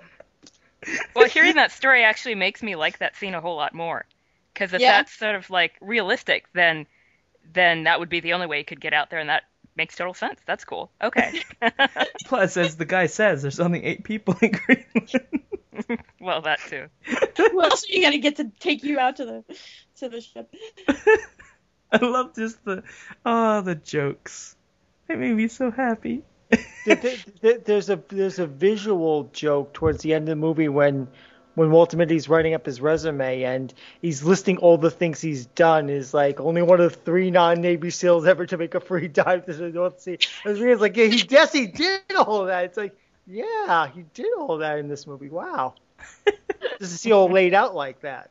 Well, hearing that story actually makes me like that scene a whole lot more. Because if Yeah. that's sort of like realistic, then then that would be the only way you could get out there, and that makes total sense. That's cool. Okay. Plus, as the guy says, there's only eight people in Greenland. Well, that too. Who else are you gonna get to take you out to the to the ship? I love just the oh the jokes. They made me so happy. There- there- There's a there's a visual joke towards the end of the movie when when Walter Mitty's writing up his resume and he's listing all the things he's done. Is like only one of three non-Navy SEALs ever to make a free dive to the North Sea. And it's like, yeah, he yes he did all that. It's like, yeah, he did all that in this movie. Wow, just to see all laid out like that.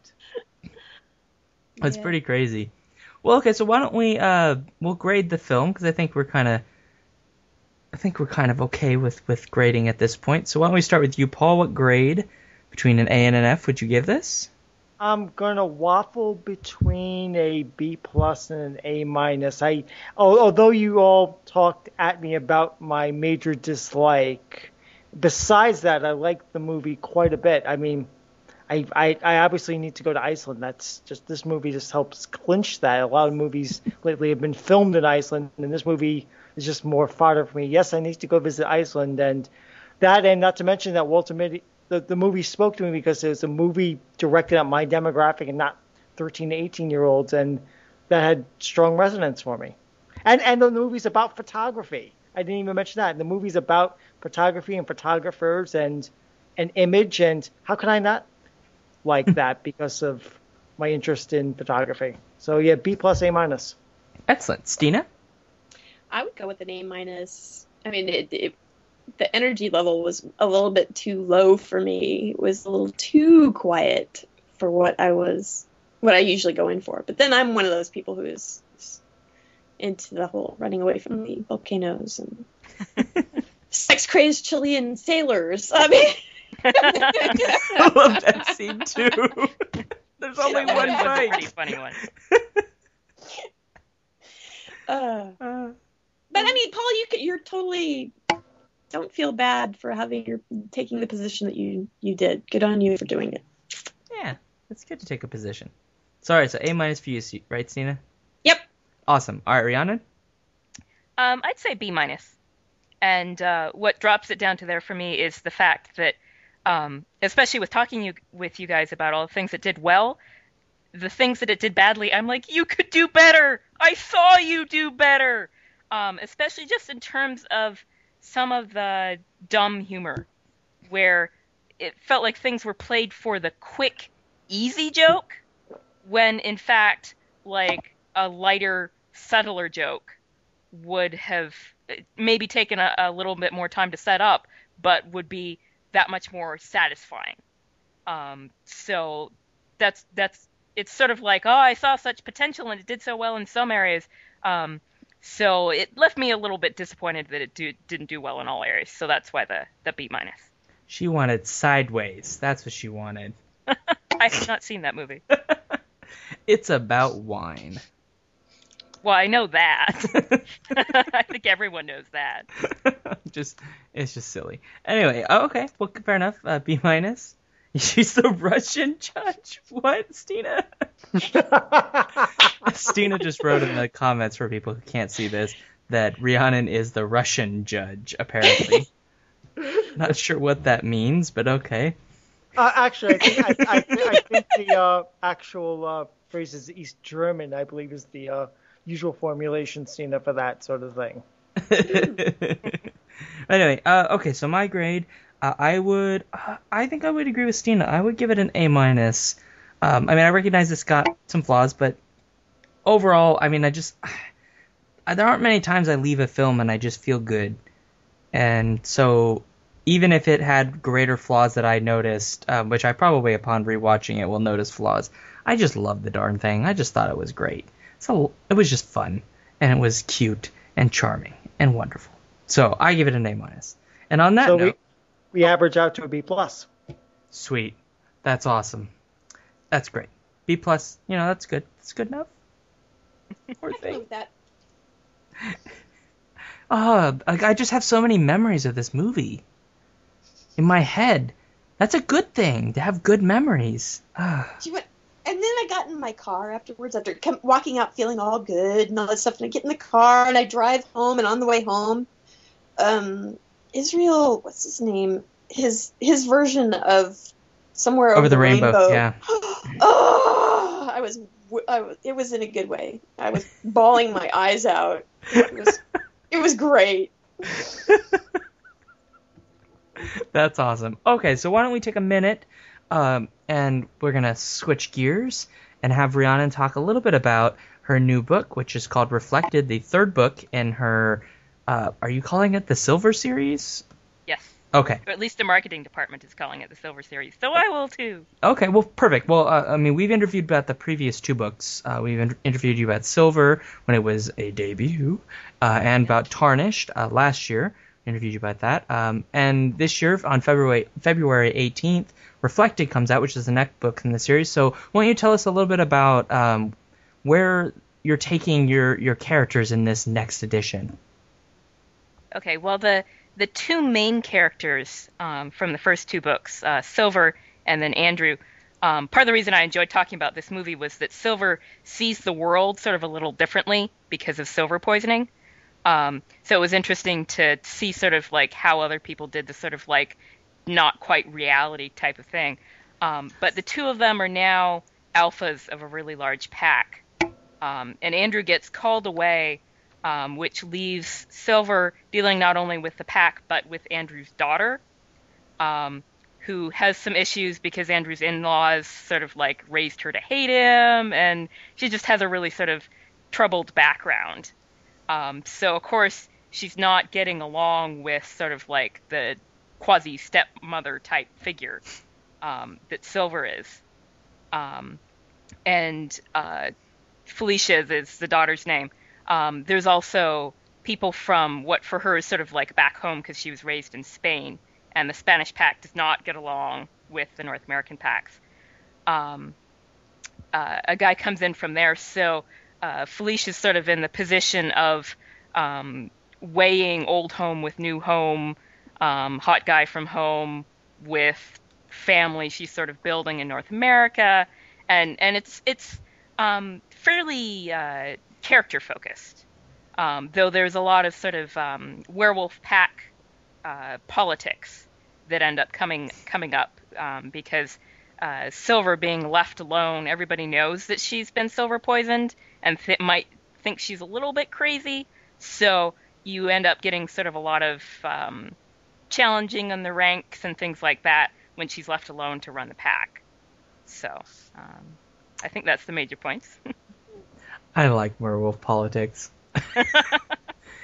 That's Yeah. pretty crazy. Well, okay, so why don't we uh we'll grade the film, because I think we're kind of I think we're kind of okay with with grading at this point. So why don't we start with you, Paul? What grade between an A and an F would you give this? I'm gonna waffle between a B plus and an A minus. I, al- although you all talked at me about my major dislike, besides that, I like the movie quite a bit. I mean, I, I, I obviously need to go to Iceland. That's just this movie just helps clinch that. A lot of movies lately have been filmed in Iceland, and this movie is just more fodder for me. Yes, I need to go visit Iceland, and that, and not to mention that Walter Mitty. The, the movie spoke to me because it was a movie directed at my demographic and not thirteen to eighteen year olds, and that had strong resonance for me. And and the movie's about photography. I didn't even mention that. The movie's about photography and photographers and an image, and how can I not like that because of my interest in photography? So yeah, B plus, A minus. Excellent. Stina? I would go with an A minus. I mean, it, it the energy level was a little bit too low for me. It was a little too quiet for what I was, what I usually go in for. But then I'm one of those people who is, is into the whole running away from the volcanoes and sex crazed Chilean sailors. I mean, I love that scene too. There's only That one was a fight. pretty funny one. uh, Uh, but I mean, Paul, you could, you're totally. Don't feel bad for having your taking the position that you you did. Good on you for doing it. yeah, it's good to take a position. Sorry, so A minus for you, right, Stina? Yep. Awesome. All right, Rhiannon? Um, I'd say B minus. And uh, what drops it down to there for me is the fact that, um, especially with talking you, with you guys about all the things it did well, the things that it did badly, I'm like, you could do better. I saw you do better. Um, especially just in terms of some of the dumb humor, where it felt like things were played for the quick, easy joke, when in fact, like a lighter, subtler joke would have maybe taken a, a little bit more time to set up, but would be that much more satisfying. Um, so that's that's it's sort of like, oh, I saw such potential and it did so well in some areas. Um, so it left me a little bit disappointed that it do, didn't do well in all areas. So that's why the the B minus. She wanted Sideways. That's what she wanted. I have not seen that movie. It's about wine. Well, I know that. I think everyone knows that. just, it's just silly. Anyway, oh, okay, well, fair enough. Uh, B minus. She's the Russian judge. What, Stina? Stina just wrote in the comments for people who can't see this that Rhiannon is the Russian judge. Apparently, not sure what that means, but okay. Uh, actually, I think, I, I, I think the uh, actual uh, phrase is East German. I believe is the uh, usual formulation, Stina, for that sort of thing. Anyway, uh, okay, so my grade, uh, I would, uh, I think I would agree with Stina. I would give it an A minus. Um, I mean, I recognize it's got some flaws, but overall, I mean, I just, I, there aren't many times I leave a film and I just feel good. And so, even if it had greater flaws that I noticed, um, which I probably upon rewatching it will notice flaws, I just loved the darn thing. I just thought it was great. So it was just fun, and it was cute and charming and wonderful. So I give it an A minus. And on that so note, we, we average out to a B plus. Sweet, that's awesome. That's great. B plus, you know, that's good. That's good enough. Poor thing. With that. Oh, I just have so many memories of this movie in my head. That's a good thing to have good memories. She went, and then I got in my car afterwards, after come, walking out feeling all good and all that stuff. And I get in the car and I drive home, and on the way home, um, Israel, what's his name? His his version of Somewhere Over, Over the, the Rainbow. Rainbow. Yeah. Oh, I was, I was, it was in a good way. I was bawling my eyes out. It was, it was great. That's awesome. Okay, so why don't we take a minute, um, and we're going to switch gears and have Rhiannon talk a little bit about her new book, which is called Reflected, the third book in her, uh, are you calling it the Silver Series? Yes. Okay. Or at least the marketing department is calling it the Silver Series, so I will too. Okay, well, perfect. Well, uh, I mean, we've interviewed about the previous two books. Uh, we've in- interviewed you about Silver when it was a debut, uh, and about Tarnished uh, last year. Interviewed you about that. Um, and this year, on February February eighteenth, Reflected comes out, which is the next book in the series. So why don't you tell us a little bit about um, where you're taking your, your characters in this next edition? Okay, well, the the two main characters um, from the first two books, uh, Silver and then Andrew, um, part of the reason I enjoyed talking about this movie was that Silver sees the world sort of a little differently because of silver poisoning. Um, so it was interesting to see sort of like how other people did the sort of like not quite reality type of thing. Um, but the two of them are now alphas of a really large pack. Um, and Andrew gets called away, um, which leaves Silver dealing not only with the pack, but with Andrew's daughter, um, who has some issues because Andrew's in-laws sort of like raised her to hate him. And she just has a really sort of troubled background. Um, so, of course, she's not getting along with sort of like the quasi-stepmother type figure um, that Silver is. Um, and uh, Felicia is the daughter's name. Um, there's also people from what for her is sort of like back home because she was raised in Spain. And the Spanish pack does not get along with the North American packs. Um, uh, a guy comes in from there, so... Uh, Felicia's sort of in the position of um, weighing old home with new home, um, hot guy from home with family she's sort of building in North America, and and it's it's um, fairly uh, character focused, um, though there's a lot of sort of um, werewolf pack uh, politics that end up coming coming up um, because uh, Silver being left alone, everybody knows that she's been silver poisoned. And th- might think she's a little bit crazy, so you end up getting sort of a lot of um, challenging on the ranks and things like that when she's left alone to run the pack. So um, I think that's the major points. I like werewolf politics.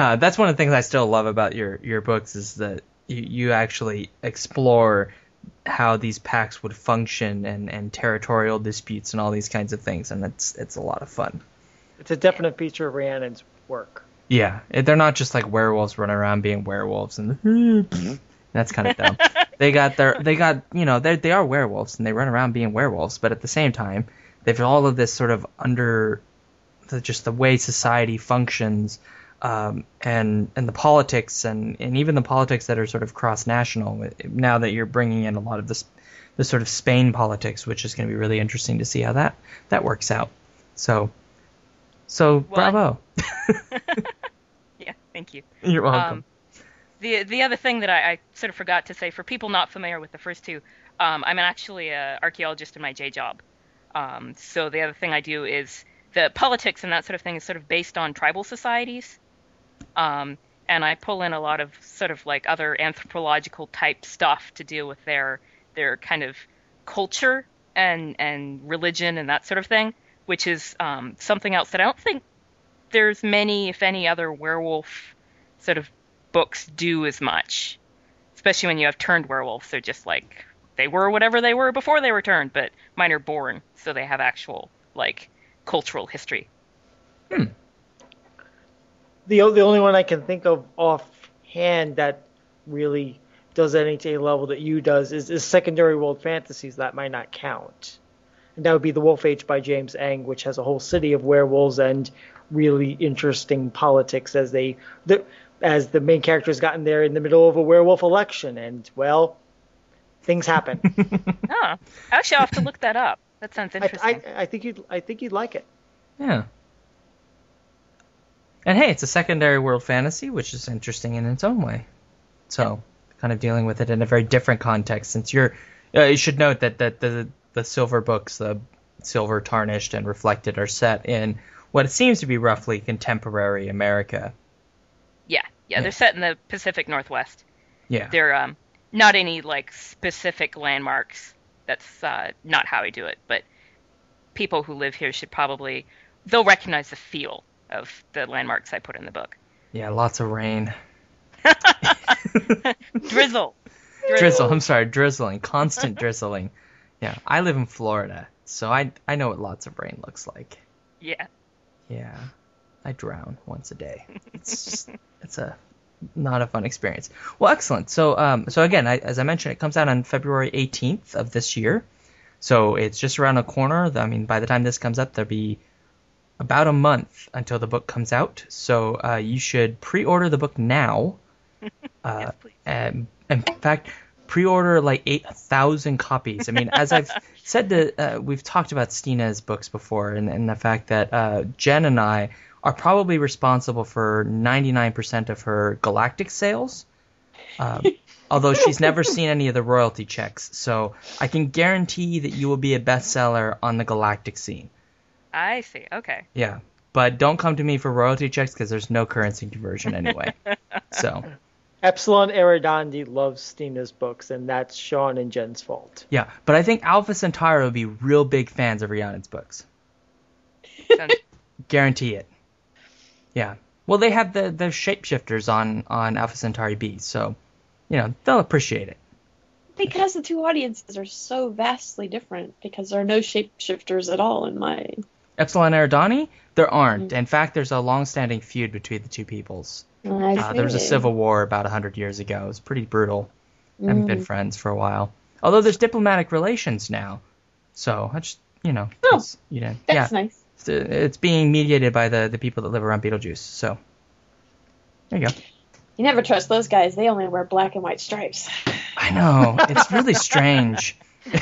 uh, that's one of the things I still love about your your books is that you, you actually explore how these pacts would function and, and territorial disputes and all these kinds of things, and it's it's a lot of fun. It's a definite feature of Rhiannon's work. Yeah, it, they're not just like werewolves running around being werewolves and that's kind of dumb. They got their they got you know they they are werewolves and they run around being werewolves, but at the same time they've all of this sort of under the, just the way society functions. Um, and and the politics and, and even the politics that are sort of cross-national now that you're bringing in a lot of this this sort of Spain politics, which is going to be really interesting to see how that, that works out. So, so Well, bravo. Yeah, thank you. You're welcome. Um, the the other thing that I, I sort of forgot to say for people not familiar with the first two, um, I'm actually an archaeologist in my J job. Um, so the other thing I do is the politics and that sort of thing is sort of based on tribal societies. Um, and I pull in a lot of sort of like other anthropological type stuff to deal with their their kind of culture and and religion and that sort of thing, which is um, something else that I don't think there's many, if any, other werewolf sort of books do as much. Especially when you have turned werewolves, they're just like they were whatever they were before they were turned, but mine are born, so they have actual like cultural history. Hmm. The o- the only one I can think of offhand that really does N H A level that you does is, is secondary world fantasies. That might not count. And that would be The Wolf Age by James Eng, which has a whole city of werewolves and really interesting politics as they the, as the main character's gotten there in the middle of a werewolf election, and well, things happen. Oh, actually, I'll have to look that up. That sounds I, interesting. I, I think you'd I think you'd like it. Yeah. And hey, it's a secondary world fantasy, which is interesting in its own way. So, kind of dealing with it in a very different context. Since you're, uh, you should note that, that the the silver books, the silver tarnished and reflected, are set in what it seems to be roughly contemporary America. Yeah, yeah, Yeah. they're set in the Pacific Northwest. Yeah. They're um, not any like specific landmarks. That's uh, not how I do it. But people who live here should probably they'll recognize the feel of the landmarks I put in the book. Yeah, lots of rain. Drizzle. Drizzle, I'm sorry, drizzling, constant drizzling. Yeah, I live in Florida, so I I know what lots of rain looks like. Yeah. Yeah, I drown once a day. It's just, it's a not a fun experience. Well, excellent. So um so again, I, as I mentioned, it comes out on February eighteenth of this year. So it's just around the corner. I mean, by the time this comes up, there'll be about a month until the book comes out. So uh, you should pre-order the book now. Uh, Yes, please. and in fact, pre-order like eight thousand copies. I mean, as I've said, to, uh, we've talked about Stina's books before, and, and the fact that uh, Jen and I are probably responsible for ninety-nine percent of her Galactic sales. Um, although she's never seen any of the royalty checks. So I can guarantee that you will be a bestseller on the Galactic scene. I see. Okay. Yeah. But don't come to me for royalty checks because there's no currency conversion anyway. So, Epsilon Eridandi loves Stina's books, and that's Sean and Jen's fault. yeah. But I think Alpha Centauri will be real big fans of Rhiannon's books. Sounds- Guarantee it. Yeah. Well, they have the, the shapeshifters on, on Alpha Centauri B, so, you know, they'll appreciate it. Because the two audiences are so vastly different, because there are no shapeshifters at all in my... Epsilon Eridani? There aren't. In fact, there's a long-standing feud between the two peoples. I Uh, there was a see. civil war about one hundred years ago. It was pretty brutal. Haven't been Mm. friends for a while. Although there's diplomatic relations now. So, I just, you know. Oh, it's- you know That's yeah. nice. It's, uh, it's being mediated by the, the people that live around Beetlejuice. So, there you go. You never trust those guys. They only wear black and white stripes. I know. It's really strange.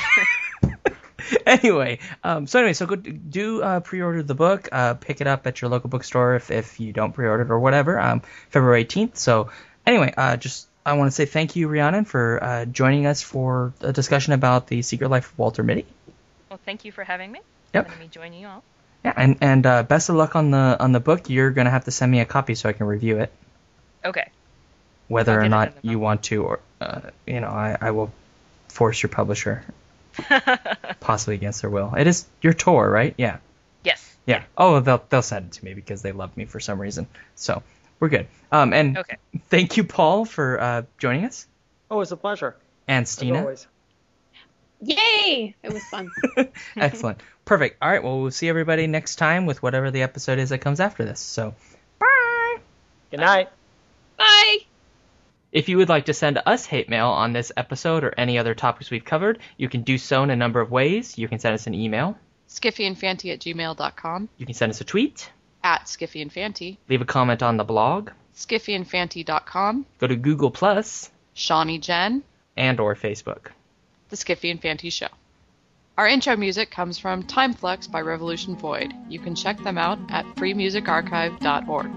Anyway, um, so anyway, so go do uh, pre-order the book. Uh, pick it up at your local bookstore if, if you don't pre-order it or whatever. Um, February eighteenth. So anyway, uh, just I want to say thank you, Rhiannon, for uh, joining us for a discussion about the Secret Life of Walter Mitty. Well, thank you for having me. Yep. Letting me join you all. Yeah, and and uh, best of luck on the on the book. You're gonna have to send me a copy so I can review it. Okay. Whether I'll or get it not in the you book. want to, or uh, you know, I, I will force your publisher, possibly against their will. It is your tour, right? Yeah. Yes. Yeah. Oh, they'll they'll send it to me because they love me for some reason. So, we're good. Um, and Okay. thank you, Paul, for uh, joining us. Oh, it's a pleasure. And As Stina. always. Yay! It was fun. Excellent. Perfect. All right, well, we'll see everybody next time with whatever the episode is that comes after this. So, bye! Good night. Bye! If you would like to send us hate mail on this episode or any other topics we've covered, you can do so in a number of ways. You can send us an email. skiffyandfanty at gmail dot com. You can send us a tweet. At skiffyandfanty. Leave a comment on the blog. skiffyandfanty dot com. Go to Google Plus. Shawnee Jen. And or Facebook. The Skiffy and Fanty Show. Our intro music comes from Timeflux by Revolution Void. You can check them out at free music archive dot org.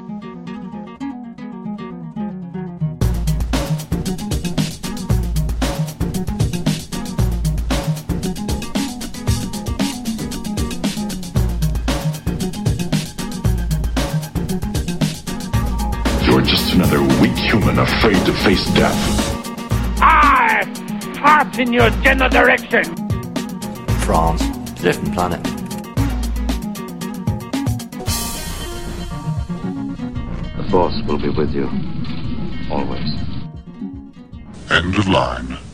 You're just another weak human afraid to face death. I fart in your general direction. France, a different planet. The Force will be with you, always. End of line.